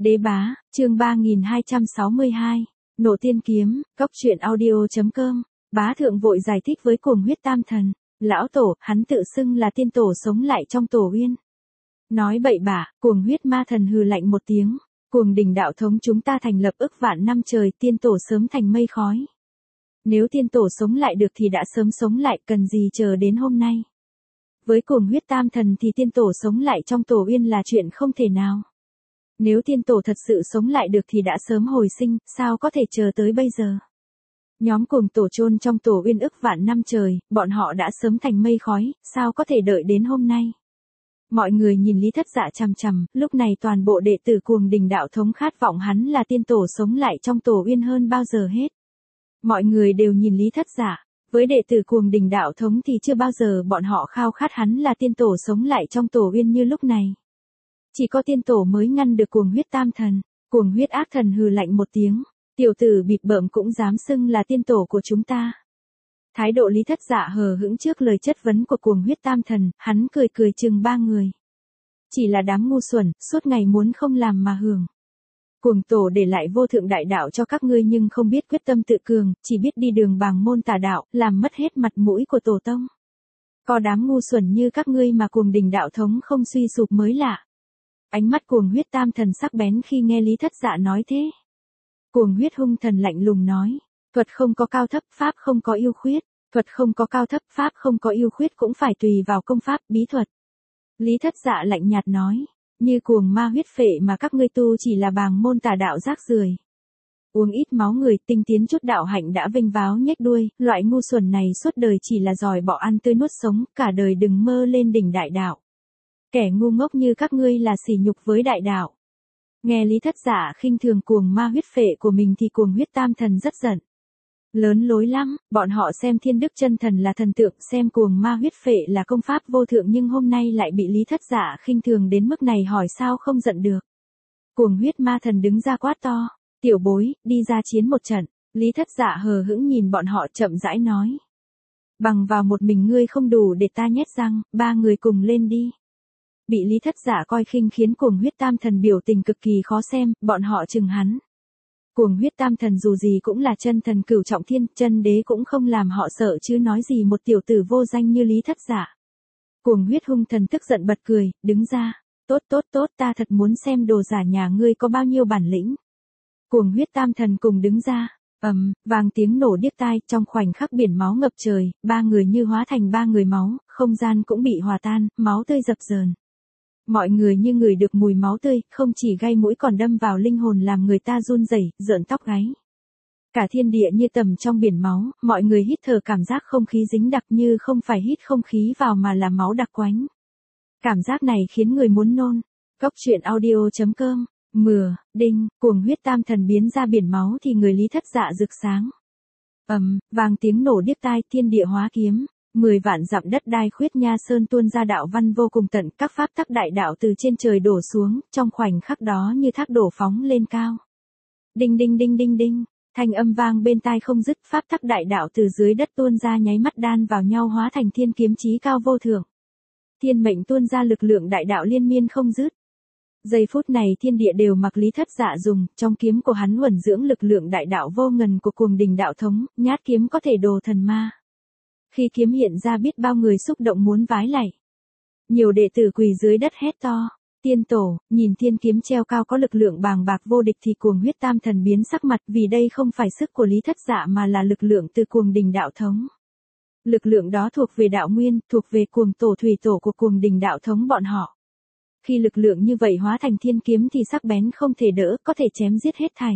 Đế bá, chương 3262, Nộ tiên kiếm, cóc truyện audio.com, bá thượng vội giải thích với Cuồng Huyết Tam Thần, lão tổ, hắn tự xưng là tiên tổ sống lại trong tổ uyên. Nói bậy bạ, Cuồng Huyết Ma Thần hừ lạnh một tiếng, Cuồng Đình đạo thống chúng ta thành lập ức vạn năm trời, tiên tổ sớm thành mây khói. Nếu tiên tổ sống lại được thì đã sớm sống lại, cần gì chờ đến hôm nay. Với Cuồng Huyết Tam Thần thì tiên tổ sống lại trong tổ uyên là chuyện không thể nào. Nếu tiên tổ thật sự sống lại được thì đã sớm hồi sinh, sao có thể chờ tới bây giờ. Nhóm Cuồng tổ chôn trong tổ uyên ức vạn năm trời, bọn họ đã sớm thành mây khói, sao có thể đợi đến hôm nay. Mọi người nhìn Lý Thất Dạ chằm chằm, lúc này toàn bộ đệ tử Cuồng Đình đạo thống khát vọng hắn là tiên tổ sống lại trong tổ uyên hơn bao giờ hết. Mọi người đều nhìn Lý Thất Dạ, với đệ tử Cuồng Đình đạo thống thì chưa bao giờ bọn họ khao khát hắn là tiên tổ sống lại trong tổ uyên như lúc này. Chỉ có tiên tổ mới ngăn được Cuồng Huyết Tam Thần. Cuồng Huyết Ác Thần hừ lạnh một tiếng, tiểu tử bịp bợm cũng dám xưng là tiên tổ của chúng ta. Thái độ Lý Thất Dạ hờ hững trước lời chất vấn của Cuồng Huyết Tam Thần, hắn cười cười chừng ba người. Chỉ là đám ngu xuẩn, suốt ngày muốn không làm mà hưởng. Cuồng tổ để lại vô thượng đại đạo cho các ngươi nhưng không biết quyết tâm tự cường, chỉ biết đi đường bàng môn tà đạo, làm mất hết mặt mũi của tổ tông. Có đám ngu xuẩn như các ngươi mà Cuồng Đình đạo thống không suy sụp mới lạ. Ánh mắt Cuồng Huyết Tam Thần sắc bén khi nghe Lý Thất Dạ nói thế. Cuồng Huyết Hung Thần lạnh lùng nói, thuật không có cao thấp, pháp không có ưu khuyết, thuật không có cao thấp, pháp không có ưu khuyết cũng phải tùy vào công pháp, bí thuật. Lý Thất Dạ lạnh nhạt nói, như cuồng ma huyết phệ mà các ngươi tu chỉ là bàng môn tà đạo rác rưởi. Uống ít máu người, tinh tiến chút đạo hạnh đã vênh váo nhếch đuôi, loại ngu xuẩn này suốt đời chỉ là giỏi bỏ ăn tươi nuốt sống, cả đời đừng mơ lên đỉnh đại đạo. Kẻ ngu ngốc như các ngươi là sỉ nhục với đại đạo. Nghe Lý Thất Dạ khinh thường cuồng ma huyết phệ của mình thì Cuồng Huyết Tam Thần rất giận. Lớn lối lắm, bọn họ xem Thiên Đức Chân Thần là thần tượng, xem cuồng ma huyết phệ là công pháp vô thượng nhưng hôm nay lại bị Lý Thất Dạ khinh thường đến mức này hỏi sao không giận được. Cuồng Huyết Ma Thần đứng ra quát to, tiểu bối, đi ra chiến một trận. Lý Thất Dạ hờ hững nhìn bọn họ chậm rãi nói. Bằng vào một mình ngươi không đủ để ta nhét răng, ba người cùng lên đi. Bị Lý Thất Dạ coi khinh khiến Cuồng Huyết Tam Thần biểu tình cực kỳ khó xem, bọn họ chừng hắn. Cuồng Huyết Tam Thần dù gì cũng là chân thần cửu trọng thiên, chân đế cũng không làm họ sợ chứ nói gì một tiểu tử vô danh như Lý Thất Dạ. Cuồng Huyết Hung Thần tức giận bật cười, đứng ra, tốt, ta thật muốn xem đồ giả nhà ngươi có bao nhiêu bản lĩnh. Cuồng Huyết Tam Thần cùng đứng ra, vang tiếng nổ điếc tai, trong khoảnh khắc biển máu ngập trời, ba người như hóa thành ba người máu, không gian cũng bị hòa tan, máu tươi dập dờn. Mọi người như ngửi được mùi máu tươi, không chỉ gai mũi còn đâm vào linh hồn làm người ta run rẩy, rợn tóc gáy. Cả thiên địa như tầm trong biển máu, mọi người hít thở cảm giác không khí dính đặc như không phải hít không khí vào mà là máu đặc quánh. Cảm giác này khiến người muốn nôn. Cóc truyện audio.com, đinh, Cuồng Huyết Tam Thần biến ra biển máu thì người Lý Thất Dạ rực sáng. Vang tiếng nổ điếc tai, thiên địa hóa kiếm. 10 vạn dặm đất đai khuyết nha sơn tuôn ra đạo văn vô cùng tận, các pháp tắc đại đạo từ trên trời đổ xuống, trong khoảnh khắc đó như thác đổ phóng lên cao. Đinh đinh đinh đinh đinh, thanh âm vang bên tai không dứt, pháp tắc đại đạo từ dưới đất tuôn ra nháy mắt đan vào nhau hóa thành thiên kiếm chí cao vô thượng. Thiên mệnh tuôn ra lực lượng đại đạo liên miên không dứt. Giây phút này thiên địa đều mặc Lý Thất Dạ dùng, trong kiếm của hắn uẩn dưỡng lực lượng đại đạo vô ngần của Cuồng Đình đạo thống, nhát kiếm có thể đồ thần ma. Khi kiếm hiện ra biết bao người xúc động muốn vái lạy. Nhiều đệ tử quỳ dưới đất hét to, tiên tổ, nhìn thiên kiếm treo cao có lực lượng bàng bạc vô địch thì Cuồng Huyết Tam Thần biến sắc mặt vì đây không phải sức của Lý Thất Dạ mà là lực lượng từ Cuồng Đình đạo thống. Lực lượng đó thuộc về đạo nguyên, thuộc về Cuồng tổ thủy tổ của Cuồng Đình đạo thống bọn họ. Khi lực lượng như vậy hóa thành thiên kiếm thì sắc bén không thể đỡ, có thể chém giết hết thảy.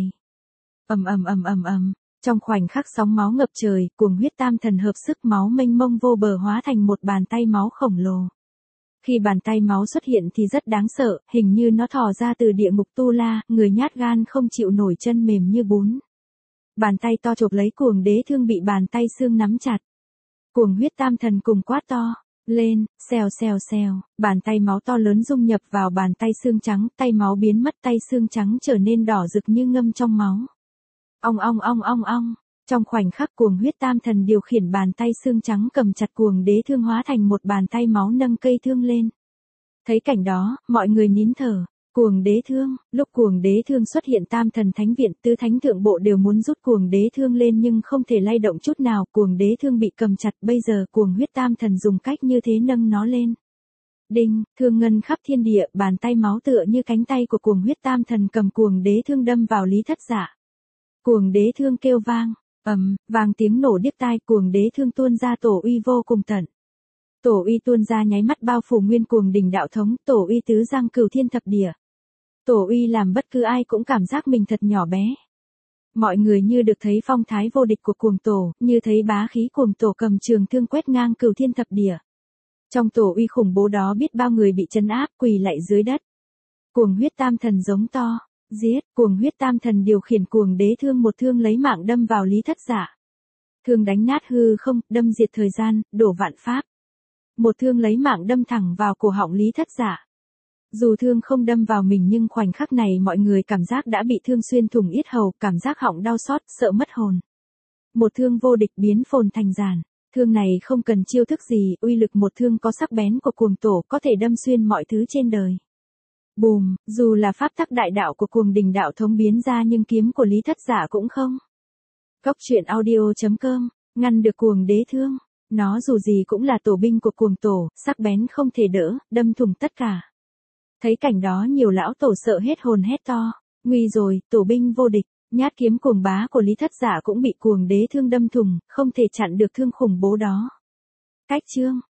Trong khoảnh khắc sóng máu ngập trời, Cuồng Huyết Tam Thần hợp sức máu mênh mông vô bờ hóa thành một bàn tay máu khổng lồ. Khi bàn tay máu xuất hiện thì rất đáng sợ, hình như nó thò ra từ địa ngục Tu La, người nhát gan không chịu nổi chân mềm như bún. Bàn tay to chộp lấy Cuồng Đế Thương bị bàn tay xương nắm chặt. Cuồng Huyết Tam Thần cùng quát to, lên, xèo, bàn tay máu to lớn dung nhập vào bàn tay xương trắng, tay máu biến mất, tay xương trắng trở nên đỏ rực như ngâm trong máu. Ong. Trong khoảnh khắc Cuồng Huyết Tam Thần điều khiển bàn tay xương trắng cầm chặt Cuồng Đế Thương hóa thành một bàn tay máu nâng cây thương lên. Thấy cảnh đó, mọi người nín thở. Cuồng đế thương, lúc cuồng đế thương xuất hiện tam thần thánh viện, tứ thánh thượng bộ đều muốn rút cuồng đế thương lên nhưng không thể lay động chút nào, cuồng đế thương bị cầm chặt, bây giờ cuồng huyết tam thần dùng cách như thế nâng nó lên. Đinh, thương ngân khắp thiên địa, bàn tay máu tựa như cánh tay của cuồng huyết tam thần cầm cuồng đế thương đâm vào Lý Thất Giả. Cuồng đế thương kêu vang, vang tiếng nổ điếc tai, cuồng đế thương tuôn ra tổ uy vô cùng tận. Tổ uy tuôn ra nháy mắt bao phủ nguyên cuồng đỉnh đạo thống, tổ uy tứ giang cửu thiên thập địa. Tổ uy làm bất cứ ai cũng cảm giác mình thật nhỏ bé. Mọi người như được thấy phong thái vô địch của cuồng tổ, như thấy bá khí cuồng tổ cầm trường thương quét ngang cửu thiên thập địa. Trong tổ uy khủng bố đó biết bao người bị trấn áp quỳ lạy dưới đất. Cuồng huyết tam thần giống to, giết, cuồng huyết tam thần điều khiển cuồng đế thương một thương lấy mạng đâm vào Lý Thất Giả. Thương đánh nát hư không, đâm diệt thời gian, đổ vạn pháp. Một thương lấy mạng đâm thẳng vào cổ họng Lý Thất Giả. Dù thương không đâm vào mình nhưng khoảnh khắc này mọi người cảm giác đã bị thương xuyên thủng yết hầu, cảm giác họng đau xót, sợ mất hồn. Một thương vô địch biến phồn thành giàn. Thương này không cần chiêu thức gì, uy lực một thương có sắc bén của cuồng tổ có thể đâm xuyên mọi thứ trên đời. Bùm, dù là pháp tắc đại đạo của cuồng đình đạo thống biến ra nhưng kiếm của Lý Thất Giả cũng không. Cốc truyện audio.com, ngăn được cuồng đế thương. Nó dù gì cũng là tổ binh của cuồng tổ, sắc bén không thể đỡ, đâm thủng tất cả. Thấy cảnh đó nhiều lão tổ sợ hết hồn hét to, nguy rồi, tổ binh vô địch, nhát kiếm cuồng bá của Lý Thất Giả cũng bị cuồng đế thương đâm thủng, không thể chặn được thương khủng bố đó. Cách chương